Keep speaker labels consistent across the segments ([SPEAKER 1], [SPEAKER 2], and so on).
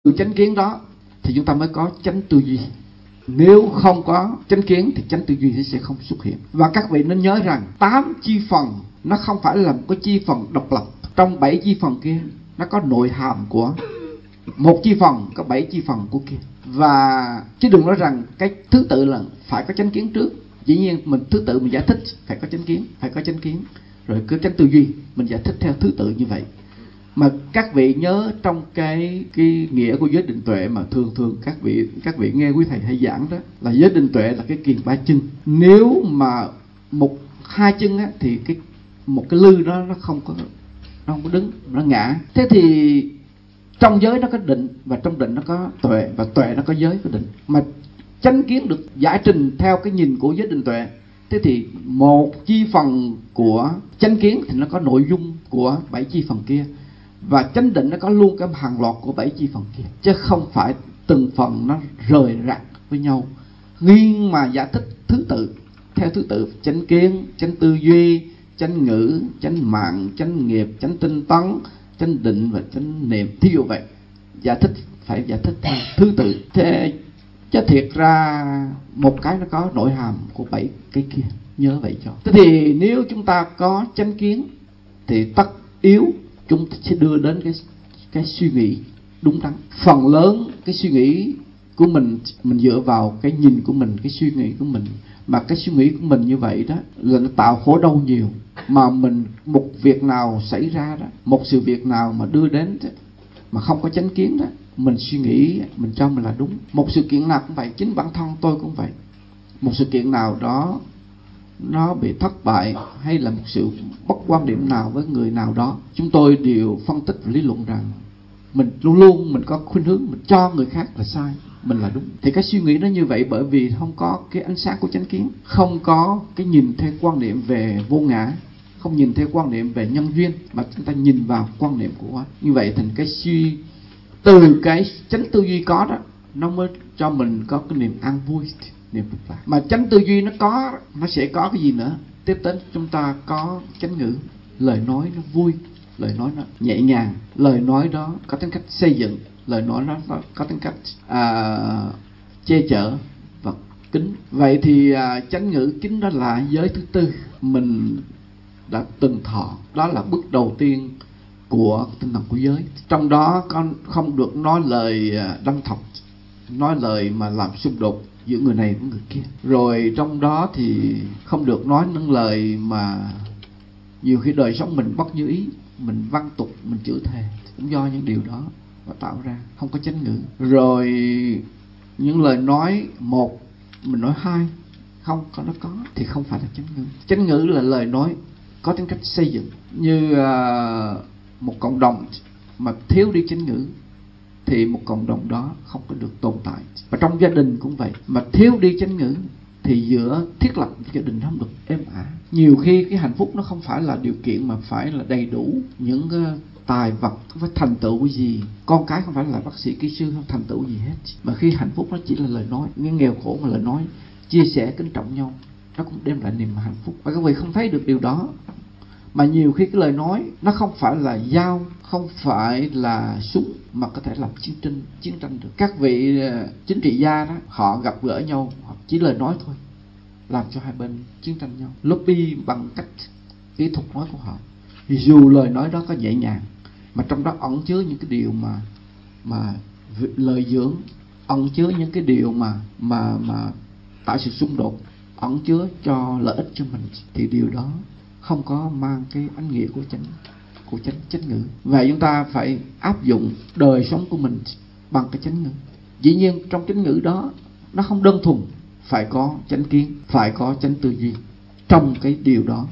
[SPEAKER 1] Từ chánh kiến đó thì chúng ta mới có chánh tư duy. Nếu không có chánh kiến thì chánh tư duy sẽ không xuất hiện. Và các vị nên nhớ rằng 8 chi phần nó không phải là một cái chi phần độc lập. Trong 7 chi phần kia nó có nội hàm của một chi phần, có 7 chi phần của kia. Và chứ đừng nói rằng cái thứ tự là phải có chánh kiến trước. Dĩ nhiên mình thứ tự mình giải thích phải có chánh kiến, rồi cứ chánh tư duy mình giải thích theo thứ tự như vậy. Mà các vị nhớ trong cái nghĩa của giới định tuệ mà thường các vị nghe quý thầy hay giảng đó, là giới định tuệ là cái kiền ba chân. Nếu mà hai chân á, thì một cái lư đó nó không có đứng, nó ngã. Thế thì trong giới nó có định, và trong định nó có tuệ, và tuệ nó có giới có định. Mà chánh kiến được giải trình theo cái nhìn của giới định tuệ. Thế thì một chi phần của chánh kiến thì nó có nội dung của 7 chi phần kia, và chánh định nó có luôn cái hàng loạt của 7 chi phần kia, chứ không phải từng phần nó rời rạc với nhau. Nghiêng mà giải thích thứ tự, theo thứ tự: chánh kiến, chánh tư duy, chánh ngữ, chánh mạng, chánh nghiệp, chánh tinh tấn, chánh định và chánh niệm. Thí dụ vậy, phải giải thích theo thứ tự. Thế chứ thiệt ra một cái nó có nội hàm của 7 cái kia, nhớ vậy cho. Thế thì nếu chúng ta có chánh kiến thì tất yếu chúng ta sẽ đưa đến cái suy nghĩ đúng đắn. Phần lớn cái suy nghĩ của mình dựa vào cái nhìn của mình, cái suy nghĩ của mình. Mà cái suy nghĩ của mình như vậy đó là nó tạo khổ đau nhiều. Mà một việc nào xảy ra đó, một sự việc nào mà đưa đến đó, mà không có chánh kiến đó, mình suy nghĩ mình cho mình là đúng. Một sự kiện nào cũng vậy, chính bản thân tôi cũng vậy. Một sự kiện nào đó nó bị thất bại, hay là một sự bất quan điểm nào với người nào đó, chúng tôi đều phân tích và lý luận rằng mình luôn luôn mình có khuynh hướng mình cho người khác là sai, mình là đúng. Thì cái suy nghĩ nó như vậy bởi vì không có cái ánh sáng của chánh kiến, không có cái nhìn theo quan niệm về vô ngã, không nhìn theo quan niệm về nhân duyên, mà chúng ta nhìn vào quan niệm của quá. Như vậy thành cái từ cái chánh tư duy có đó, nó mới cho mình có cái niềm an vui, niềm phúc lạc. Mà chánh tư duy nó sẽ có cái gì nữa? Tiếp đến chúng ta có chánh ngữ, lời nói nó vui, lời nói nó nhẹ nhàng, lời nói đó có tính cách xây dựng, lời nói nó có tính cách che chở và kính. Vậy thì chánh ngữ kính đó là giới thứ tư mình đã từng thọ. Đó là bước đầu tiên của tinh thần của giới. Trong đó không được nói lời đâm thọc, nói lời mà làm xung đột giữa người này với người kia. Rồi trong đó thì không được nói những lời mà nhiều khi đời sống mình bất như ý, mình văn tục, mình chửi thề, cũng do những điều đó và tạo ra không có chánh ngữ. Rồi những lời nói một, mình nói hai, không có nó có thì không phải là chánh ngữ. Chánh ngữ là lời nói có tính cách xây dựng. Như một cộng đồng mà thiếu đi chánh ngữ thì một cộng đồng đó không có được tồn tại. Và trong gia đình cũng vậy, mà thiếu đi chánh ngữ thì giữa thiết lập gia đình không được êm ả. Nhiều khi cái hạnh phúc nó không phải là điều kiện mà phải là đầy đủ những tài vật, không phải thành tựu cái gì. Con cái không phải là bác sĩ, kỹ sư, không thành tựu gì hết. Mà khi hạnh phúc nó chỉ là lời nói, nghe nghèo khổ mà lời nói, chia sẻ kính trọng nhau, nó cũng đem lại niềm hạnh phúc. Và các vị không thấy được điều đó. Mà nhiều khi cái lời nói nó không phải là dao, không phải là súng, mà có thể làm chiến tranh được. Các vị chính trị gia đó, họ gặp gỡ nhau, họ chỉ lời nói thôi, làm cho hai bên chiến tranh nhau, lobby bằng cách kỹ thuật nói của họ. Dù lời nói đó có nhẹ nhàng, mà trong đó ẩn chứa những cái điều mà lời dưỡng, ẩn chứa những cái điều mà tạo sự xung đột, ẩn chứa cho lợi ích cho mình, thì điều đó không có mang cái ánh nghĩa của chánh ngữ. Và chúng ta phải áp dụng đời sống của mình bằng cái chánh ngữ. Dĩ nhiên trong chánh ngữ đó nó không đơn thuần phải có chánh kiến, phải có chánh tư duy trong cái điều đó.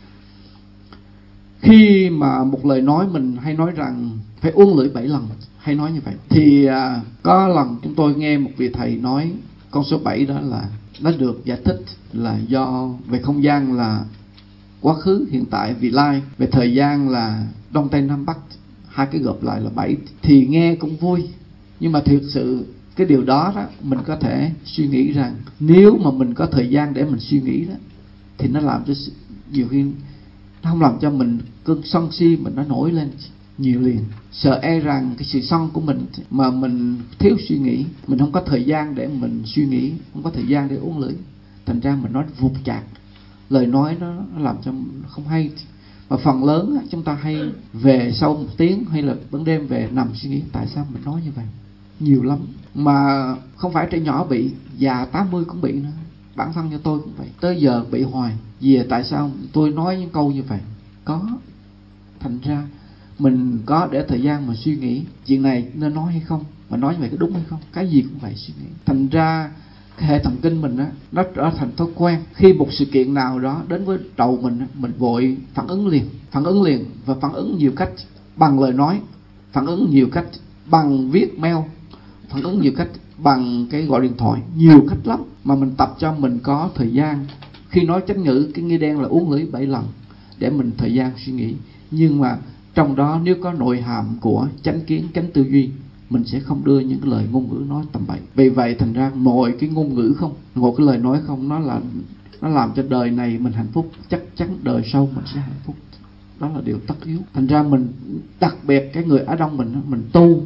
[SPEAKER 1] Khi mà một lời nói mình hay nói rằng phải uốn lưỡi 7 lần, hay nói như vậy. Thì có lần chúng tôi nghe một vị thầy nói con số 7 đó là nó được giải thích là do về không gian là quá khứ, hiện tại, vị lai, về thời gian là đông tây nam bắc, hai cái gộp lại là 7. Thì nghe cũng vui, nhưng mà thực sự cái điều đó mình có thể suy nghĩ rằng nếu mà mình có thời gian để mình suy nghĩ đó, thì nó làm cho nhiều khi nó không làm cho mình cơn sân si mình nó nổi lên, nhiều liền. Sợ e rằng cái sự sân của mình mà mình thiếu suy nghĩ, mình không có thời gian để mình suy nghĩ, không có thời gian để uốn lưỡi, thành ra mình nói vụt chạc, lời nói nó làm cho không hay. Và phần lớn chúng ta hay về sau một tiếng hay là ban đêm về nằm suy nghĩ tại sao mình nói như vậy. Nhiều lắm, mà không phải trẻ nhỏ bị, già 80 cũng bị nữa. Bản thân cho tôi cũng vậy, tới giờ bị hoài. Vì tại sao tôi nói những câu như vậy? Có. Thành ra mình có để thời gian mà suy nghĩ chuyện này nên nói hay không, mà nói như vậy có đúng hay không, cái gì cũng vậy suy nghĩ. Thành ra cái hệ thần kinh mình á, nó trở thành thói quen. Khi một sự kiện nào đó đến với đầu mình á, mình vội phản ứng liền, và phản ứng nhiều cách. Bằng lời nói, phản ứng nhiều cách bằng viết mail, phản ứng nhiều cách bằng cái gọi điện thoại, nhiều cách lắm. Mà mình tập cho mình có thời gian, khi nói chánh ngữ cái nghĩa đen là uốn lưỡi 7 lần để mình thời gian suy nghĩ. Nhưng mà trong đó nếu có nội hàm của chánh kiến, chánh tư duy, mình sẽ không đưa những cái lời ngôn ngữ nói tầm bậy. Vì vậy thành ra ngồi cái ngôn ngữ không, ngồi cái lời nói không, nó làm cho đời này mình hạnh phúc, chắc chắn đời sau mình sẽ hạnh phúc. Đó là điều tất yếu. Thành ra mình đặc biệt cái người Á Đông mình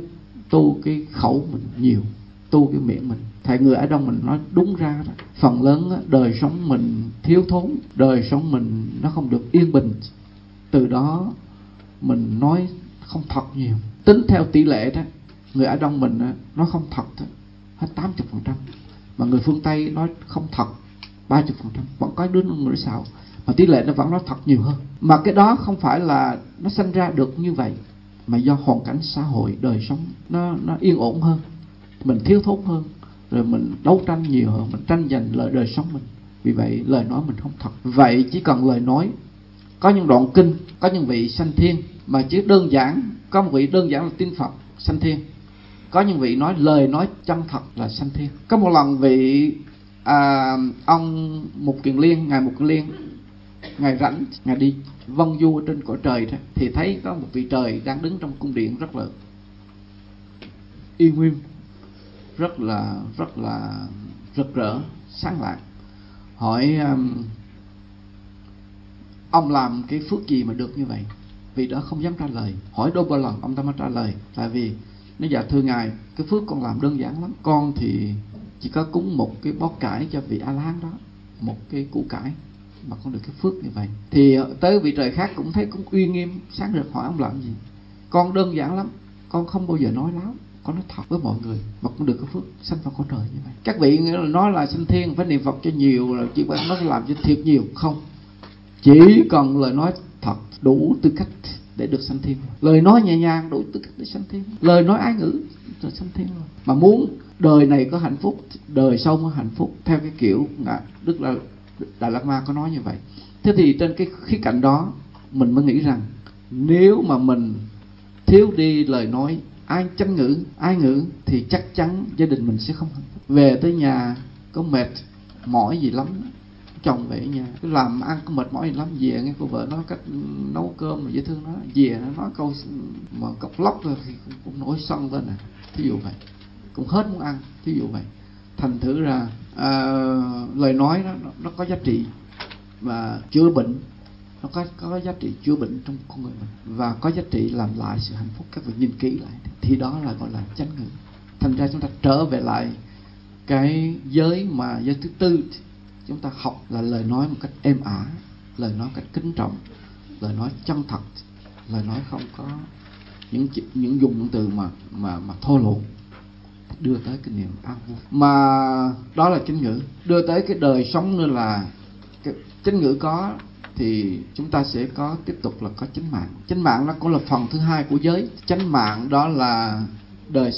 [SPEAKER 1] tu cái khẩu mình nhiều, tu cái miệng mình. Thầy người Á Đông mình nói đúng ra đó, phần lớn đời sống mình thiếu thốn, đời sống mình nó không được yên bình, từ đó mình nói không thật nhiều. Tính theo tỷ lệ đó, người Á Đông mình nó không thật đó, hết 80%. Mà người phương Tây nói không thật 30%. Vẫn có đứa người xạo, mà tỷ lệ nó vẫn nói thật nhiều hơn. Mà cái đó không phải là nó sinh ra được như vậy, mà do hoàn cảnh xã hội, đời sống nó yên ổn hơn, mình thiếu thốn hơn, rồi mình đấu tranh nhiều hơn, mình tranh giành lời đời sống mình. Vì vậy lời nói mình không thật. Vậy chỉ cần lời nói, có những đoạn kinh, có những vị sanh thiên, mà chỉ đơn giản, có một vị đơn giản là tin Phật sanh thiên, có những vị nói lời nói chân thật là sanh thiên. Có một lần vị ông Mục Kiền Liên, ngài Mục Kiền Liên, ngài rảnh, ngài đi vân du ở trên cõi trời đó, thì thấy có một vị trời đang đứng trong cung điện rất là uy nghiêm, rất là rực rỡ, sáng lạng. Hỏi ông làm cái phước gì mà được như vậy? Vì đó không dám trả lời. Hỏi đôi ba lần ông ta mới trả lời. Tại vì nó dạ thưa ngài, cái phước con làm đơn giản lắm. Con thì chỉ có cúng một cái bó cải cho vị A-la-hán đó, một cái củ cải, mà con được cái phước như vậy. Thì tới vị trời khác cũng thấy cũng uy nghiêm sáng rực, hỏi ông làm gì? Con đơn giản lắm, con không bao giờ nói láo, con nói thật với mọi người mà cũng được cái phước sanh vào cõi trời như vậy. Các vị nói là sanh thiên phải niệm Phật cho nhiều, rồi chỉ bạn nó làm cho thiệt nhiều. Không, chỉ cần lời nói thật đủ tư cách để được sanh thiên. Lời nói nhẹ nhàng đủ tư cách để sanh thiên. Lời nói ái ngữ rồi sanh thiên rồi. Mà muốn đời này có hạnh phúc, đời sau mới hạnh phúc, theo cái kiểu Đức là Đại Lạt Ma có nói như vậy. Thế thì trên cái khía cạnh đó mình mới nghĩ rằng nếu mà mình thiếu đi lời nói chánh ngữ, ái ngữ, thì chắc chắn gia đình mình sẽ không hạnh phúc. Về tới nhà có mệt mỏi gì lắm, chồng về nhà cứ làm ăn có mệt mỏi gì lắm, về nghe cô vợ nói cách nấu cơm mà dễ thương, nó về nó nói câu mà cọc lóc rồi thì cũng nổi sân lên nè, thí dụ vậy, cũng hết muốn ăn, thí dụ vậy. Thành thử ra lời nói nó có giá trị mà chữa bệnh, nó có giá trị chữa bệnh trong con người mình, và có giá trị làm lại sự hạnh phúc. Các vị nhìn kỹ lại thì đó là gọi là chánh ngữ. Thành ra chúng ta trở về lại cái giới thứ tư, chúng ta học là lời nói một cách êm ả, lời nói một cách kính trọng, lời nói chân thật, lời nói không có những dùng từ mà thô lỗ, đưa tới cái niềm an vui. Mà đó là chánh ngữ. Đưa tới cái đời sống nữa là cái chánh ngữ có thì chúng ta sẽ có tiếp tục là có chánh mạng. Chánh mạng nó cũng là phần thứ hai của giới. Chánh mạng đó là đời